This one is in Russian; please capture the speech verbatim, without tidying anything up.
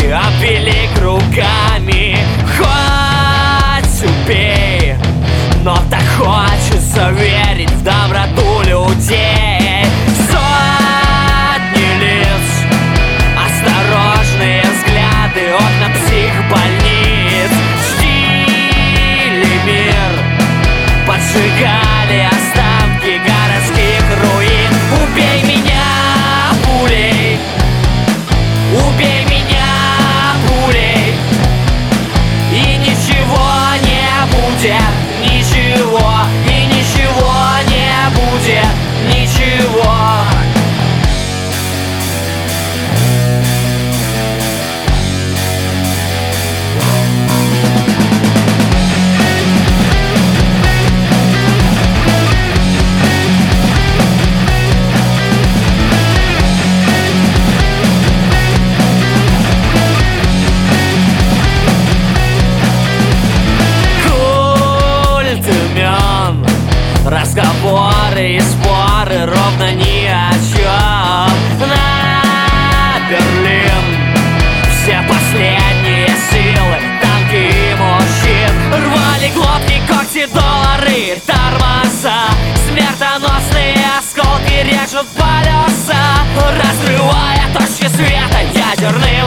обвели кругами. Хоть убей, но так хочется верить в доброту людей. Сотни лиц, осторожные взгляды, окна психбольниц. Чтили мир, поджигали останки городских руин. Убей меня пулей, убей меня пулей, и ничего не будет, ничего, и ничего не будет, ничего. Разговоры и споры ровно ни о чем. На Берлин все последние силы, танки и мужчин. Рвали глотки, когти, доллары, тормоза. Смертоносные осколки режут полюса, разрывая точки света ядерным